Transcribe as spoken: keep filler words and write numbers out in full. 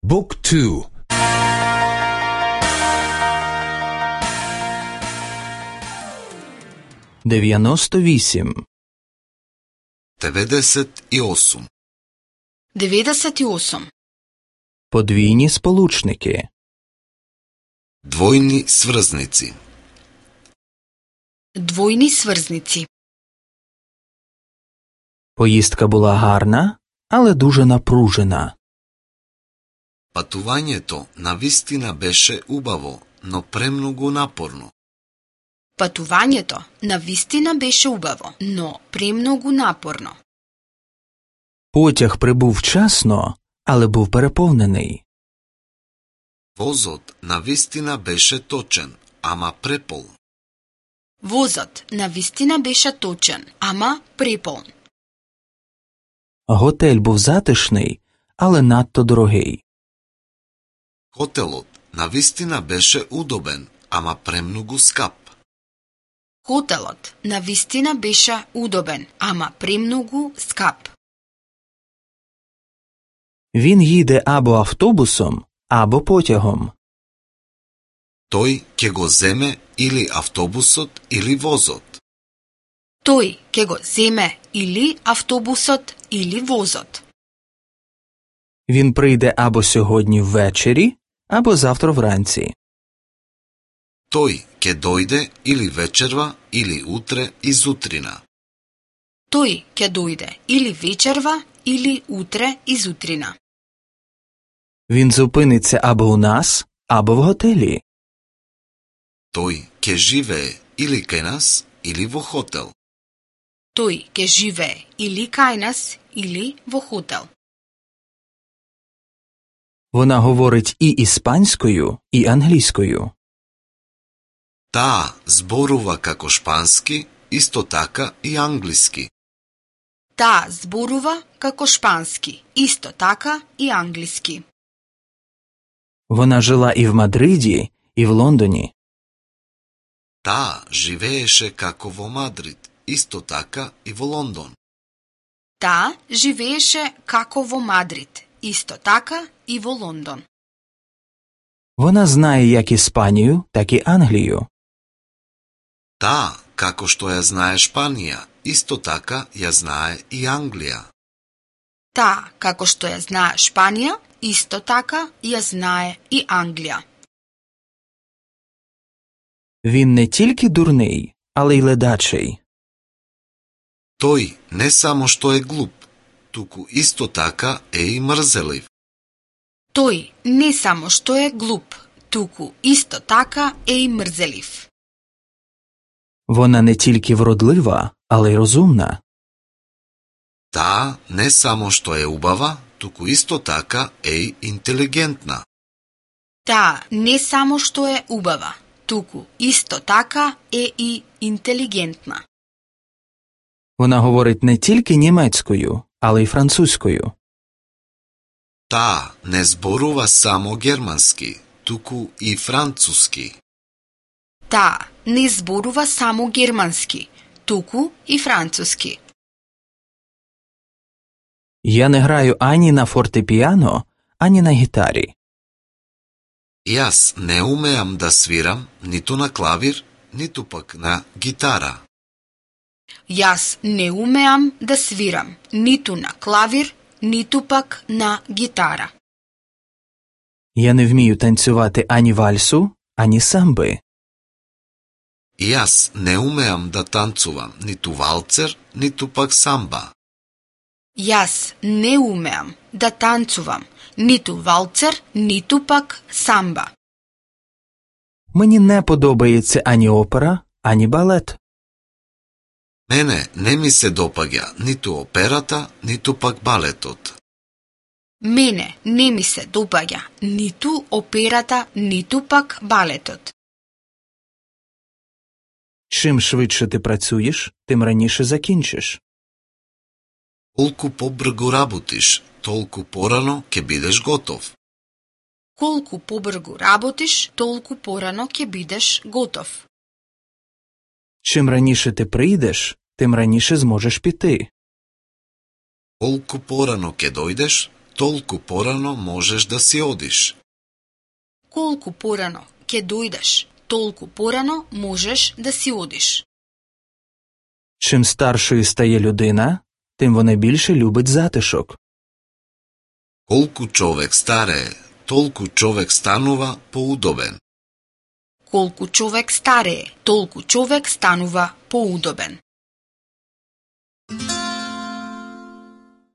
Book two. дев'яносто вісім. дев'яносто вісім. дев'яносто вісім. Подвійні сполучники. Двойні сврзниці. Двойні сврзниці. Поїздка була гарна, але дуже напружена. Пътувањето навистина беше убаво, но премногу напорно. Пътувањето навистина беше убаво, но премногу напорно. Потяг прибув вчасно, але був переповнений. Возот навистина беше точен, ама препол. Возот навистина беше точен, ама преполн. Готель був затишний, але надто дорогий. Хотелот навистина беше удобен, ама премногу скап. Хотелот навистина беше удобен, ама премногу скап. Він їде або автобусом, або потягом. Тој ќе го земе или автобусот или возот. Тој ќе го земе или автобусот или возот. Він прийде або сьогодні ввечері, або завтра вранці. Тој ќе дојде или вечерва или утре изутрина. Тој ќе дојде или вечерва или утре изутрина. Він зупиниться або у нас, або в готелі. Тој ќе живее или кај нас или во хотел. Тој ќе живее или кај нас или во хотел. Вона говорить і іспанською, і англійською. Таа зборува како шпански, исто така и англиски. Таа зборува како шпански, исто така и англиски. Вона жила і в Мадриді, і в Лондоні. Таа живееше како во Мадрид, исто така и во Лондон. Таа живееше како во Мадрид, исто така и во Лондон. Вона знає як Іспанію, так і Англію. Таа, како што ја знае Шпанија, исто така ја знае и Англија. Таа, како што ја знае Шпанија, исто така ја знае и Англија. Він не тільки дурний, але й ледачий. Тој не само што е глуп, туку исто така е и мрзелив. Тој не само што е глуп, туку исто така е и мрзелив. Вона не тільки вродлива, але й розумна. Таа не само што е убава, туку исто така е и интелигентна. Таа не само што е убава, туку исто така е и інтелігентна. Вона говорить не тільки німецькою, але й французькою. Таа не зборува само германски, туку и француски. Таа не зборува само германски, туку и француски. Я не граю ані на фортепіано, ані на гітарі. Јас не умеам да свирам ниту на клавир, ниту пак на гитара. Јас не умеам да свирам ниту на клавир, ниту пак на гитара. Я не вмію танцювати ані вальсу, ані самби. Јас не умеам да танцувам ниту валцер, ниту пак самба. Јас не умеам да танцувам ниту валцер, ниту пак самба. Мені не подобається ані опера, ані балет. Мене не ми се допаѓа ниту операта, ниту пак балетот. Мене не ми се допаѓа ниту операта, ниту пак балетот. Чим швидше ти працюєш, тим раніше закінчиш. Колку побрзо работиш, толку порано ќе бидеш готов. Колку побрзо работиш, толку порано ќе бидеш готов. Чим раніше ти прийдеш, тим раніше зможеш піти. Колку порано ќе дојдеш, толку порано можеш да си одиш. Колку порано ќе дојдеш, толку порано можеш да си одиш. Чим старшою стає людина, тим вона більше любить затишок. Колку човек старее, толку човек станува поудобен. Колку човек старее, толку човек станува поудобен.